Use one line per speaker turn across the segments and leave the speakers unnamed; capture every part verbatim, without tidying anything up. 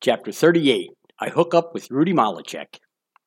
Chapter thirty-eight, I Hook Up with Rudy Malechek.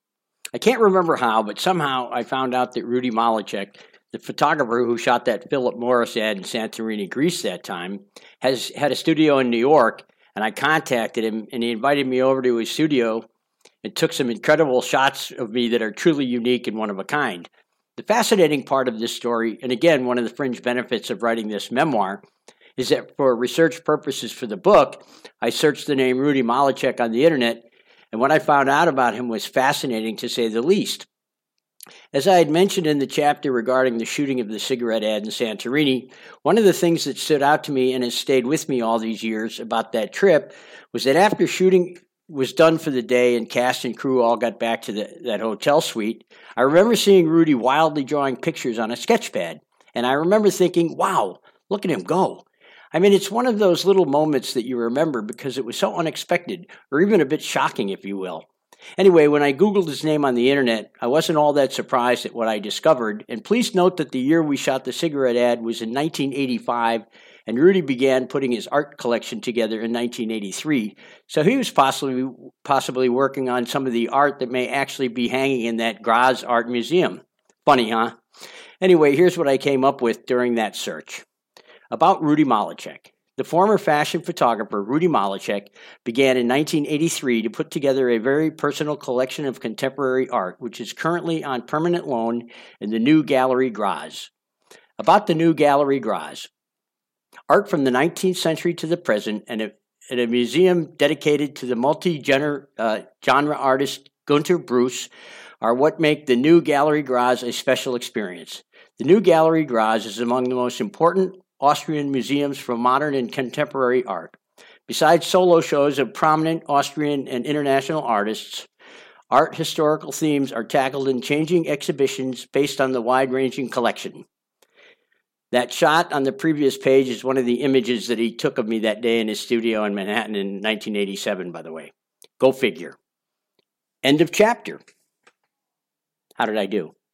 I can't remember how, but somehow I found out that Rudy Malechek, the photographer who shot that Philip Morris ad in Santorini, Greece that time, has had a studio in New York, and I contacted him, and he invited me over to his studio and took some incredible shots of me that are truly unique and one of a kind. The fascinating part of this story, and again, one of the fringe benefits of writing this memoir, is that for research purposes for the book, I searched the name Rudy Malechek on the internet, and what I found out about him was fascinating to say the least. As I had mentioned in the chapter regarding the shooting of the cigarette ad in Santorini, one of the things that stood out to me and has stayed with me all these years about that trip was that after shooting was done for the day and cast and crew all got back to the, that hotel suite, I remember seeing Rudy wildly drawing pictures on a sketch pad, and I remember thinking, wow, look at him go. I mean, it's one of those little moments that you remember because it was so unexpected, or even a bit shocking, if you will. Anyway, when I Googled his name on the internet, I wasn't all that surprised at what I discovered, and please note that the year we shot the cigarette ad was in nineteen eighty-five, and Rudy began putting his art collection together in nineteen eighty-three, so he was possibly possibly working on some of the art that may actually be hanging in that Graz Art Museum. Funny, huh? Anyway, here's what I came up with during that search. About Rudy Malechek. The former fashion photographer Rudy Malechek began in nineteen eighty-three to put together a very personal collection of contemporary art, which is currently on permanent loan in the New Gallery Graz. About the New Gallery Graz. Art from the nineteenth century to the present, and a, and a museum dedicated to the multi-genre uh, genre artist Günter Bruce are what make the New Gallery Graz a special experience. The New Gallery Graz is among the most important Austrian museums for modern and contemporary art. Besides solo shows of prominent Austrian and international artists, art historical themes are tackled in changing exhibitions based on the wide-ranging collection. That shot on the previous page is one of the images that he took of me that day in his studio in Manhattan in nineteen eighty-seven, by the way. Go figure. End of chapter. How did I do?